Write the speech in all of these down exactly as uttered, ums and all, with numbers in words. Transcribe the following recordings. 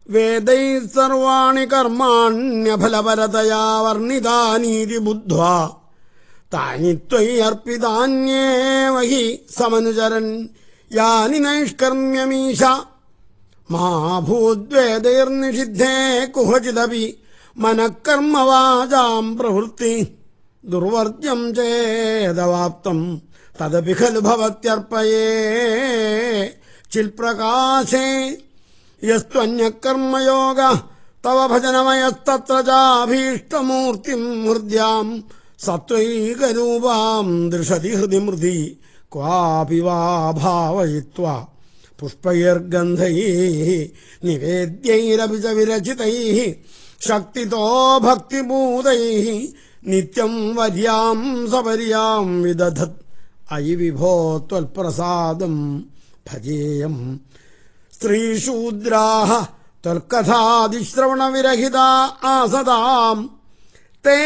വേദൈ സർവാണി കർമാണ്യഫലപരതയാ വർണ്ണിതാനീതി ബുദ്ധ്വാ താനി ത്വയി അർപ്പിതാന്യേവ he സമനുചരൻ യാനി നൈഷ്കർമ്യമീശ മാ ഭൂദ്വേദൈർനിഷിദ്ധേ കുഹചിദപി മനഃകർമ്മവാചാം പ്രവൃത്തി ദുർവർജ്യം ചേദവാപ്തം തദപി ഖലു ഭവത്യർപ്പയേ ചിൽപ്രകാശേ യസ്ത്വന്യകർമ്മയോഗ തവ ഭജനമയസ്തത്ര ചാഭീഷ്ടമൂർത്തിം ഹൃദ്യാം സത്വൈകരൂപാം ദൃശതി ഹൃദി മൃതി ക്വാപി വാ ഭാവയിത്വാ പുഷ്പൈർഗന്ധൈഃ നിവേദ്യൈരപി ച വിരചിതൈഃ ശക്തിതോ ഭക്തിഭൂതൈഃ നിത്യം വര്യാം സപര്യാം വിദധത് അയി വിഭോ ത്വൽപ്രസാദം ഭജേയം. സ്ത്രീശൂദ്രാഃ ത്വൽകഥാദിശ്രവണവിരഹിതാ ആസതാം തേ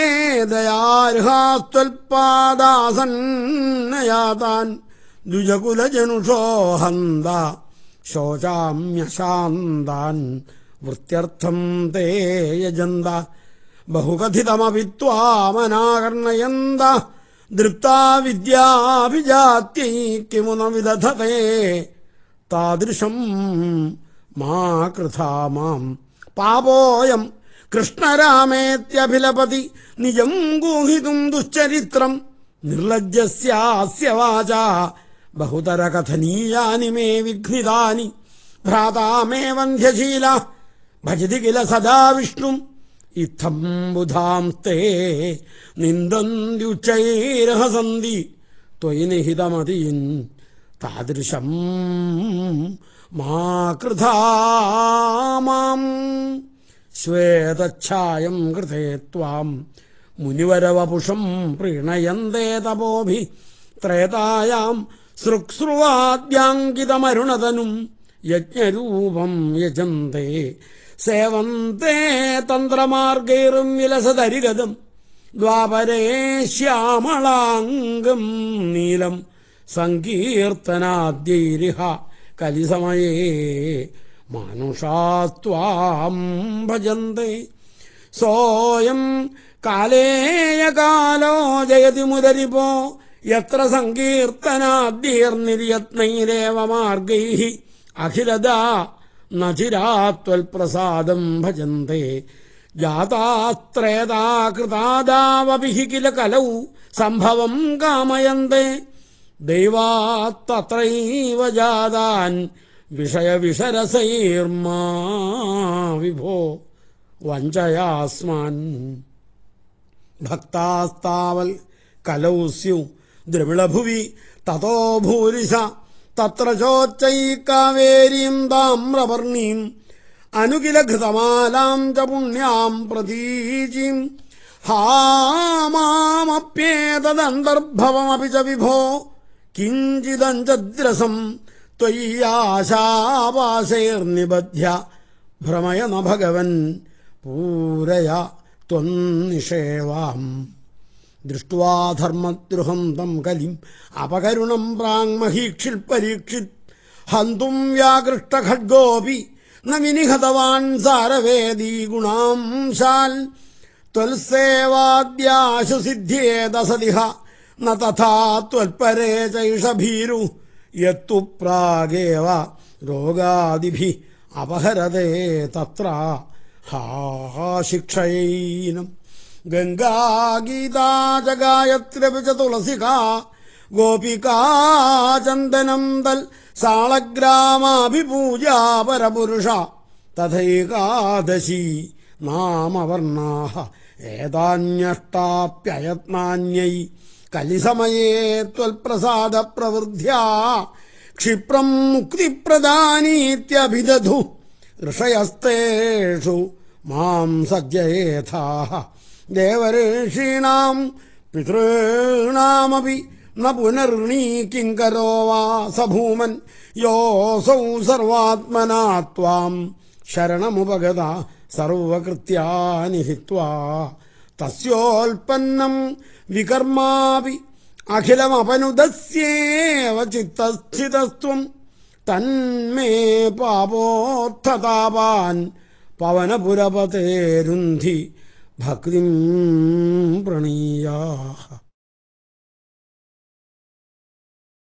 ദയാർഹാസ്ത്വൽപാദാസന്നയാതാൻ ദ്വിജകുലജനുഷോ ഹന്ത ശോചാമ്യശാന്താൻ വൃത്യർത്ഥം തേ യജന്ത ബഹുകഥിതമപി ത്വാമനാകർണയന്ത ദൃപ്താ വിദ്യാഭിജാത്യൈ കിമു ന വിദധതേ താദൃശം മാ കൃഥാ മാം പാപോയം കൃഷ്ണരാമേത്യഭിലപതി നിജം ഗൂഹിതും ദുശ്ചരിത്രം നിർലജ്ജസ്യാസ്യ വാചാ ബഹുതര കഥനീയാനി മേ വിഘ്നിതാനി ഭ്രാതാ മേ വന്ധ്യശീല ഭജതി കില സദാ വിഷ്ണും ഇത്തം ബുധാംസ്തേ നിന്ദന്ത്യുച്ചൈർഹസന്തി ത്വയി നിഹിതമതിൻ താദൃശം മാ കൃഥാ മാം. ശ്വേതച്ഛായം കൃതേ ത്വാം മുനിവരവപുഷം പ്രീണയന്തേ തപോഭി ത്രേതായാം സൃക്സ്രുവാദ്യാങ്കിതമരുണതനും യജ്ഞരൂപം യജന്തേ സേവന്തേ തന്ത്രമാർഗൈർം വിലസതരിഗതം ദ്വാപരേ ശ്യാമളാംഗം നീലം സങ്കീർത്തനാദ്യൈരിഹ കലിസമയേ മാനുഷാസ്ത്വാം ഭജന്തേ. സോയം കാലേയകാലോ ജയതി മുദരിപോ യത്ര സങ്കീർത്തനാദ്യൈർനിര്യത്നൈരേവ മാർഗൈഃ അഖിലദാ നചിരാത്വൽപ്രസാദം ഭജന്തേ. ജാതാസ്ത്രേതാ കൃതാദാവപി കില കലൗ സംഭവം കാമയന്തേ ദൈവാത്തത്രൈവ ജാതാൻ വിഷയവിഷരസൈർമാ വിഭോ വഞ്ചയാസ്മാൻ. ഭക്താസ്താവൽ കലൗ സ്യു ദ്രവിളഭുവി തതോ ഭൂരിശ തത്ര ചോച്ചൈ കാവേരീം താമ്രവർണീം അനുകില ഘൃതമാലാം ച പുണ്യാം പ്രതീചീം. ഹാ മാമപ്യേതദന്തർഭവമപി ച വിഭോ കിഞ്ചിദഞ്ചദ്രസം ത്വയ്യാശാപാശൈർനിബധ്യ ഭ്രമയ ന ഭഗവൻ പൂരയ ത്വന്നിഷേവാം. ദൃഷ്ട്വാ ധർമ്മദ്രുഹം തം കലിം അപകരുണം പ്രാങ്മഹീക്ഷിൽ പരീക്ഷിത് ഹന്തും വ്യാകൃഷ്ടഖഡ്ഗോപി ന വിനിഹതവാൻ സാരവേദീ ഗുണാംശാൽ. ത്വൽസേവാദ്യാശു സിദ്ധ്യേദസദിഹ ന തഥാ ത്വൽപരേ ചൈഷഭീരു യത്തു പ്രാഗേവ രോഗാദിഭിഃ അപഹരതേ തത്ര ഹാ ശിക്ഷയൈനം. ഗംഗാഗീതാ ച ഗായത്ര്യപി ച തുളസികാ ഗോപികാ ചന്ദനം തൽ സാളഗ്രാമാഭിപൂജാ പരപുരുഷ തഥൈകാദശി നാമവർണാഃ ഏതാന്യഷ്ടാപ്യയത്നാന്യൈ കലിസമയേ ത്വൽപ്രസാദ പ്രവൃദ്ധ്യാ ക്ഷിപ്രം മുക്തിപ്രദാനീത്യഭിദധു ഋഷയസ്തേഷു മാം സജ്ജയേഥാഃ. ദേവഋഷീണാം പിതॄണാമപി ന പുനർണീ കിങ്കരോ വാ സഭൂമൻ യോസൗ സർവാത്മനാ ത്വാം ശരണമുപഗത സർവകൃത്യാനി ഹിത്വാ. തസ്യോൽപ്പന്നം വികർമാപി അഖിലമപനുദസ്യേവ ചിത്തസ്ഥിതസ്ത്വം തന്മേ പാപോത്ഥതാപാൻ പവനപുരപതേരുന്ധി ഭക്തിം പ്രണീയാ.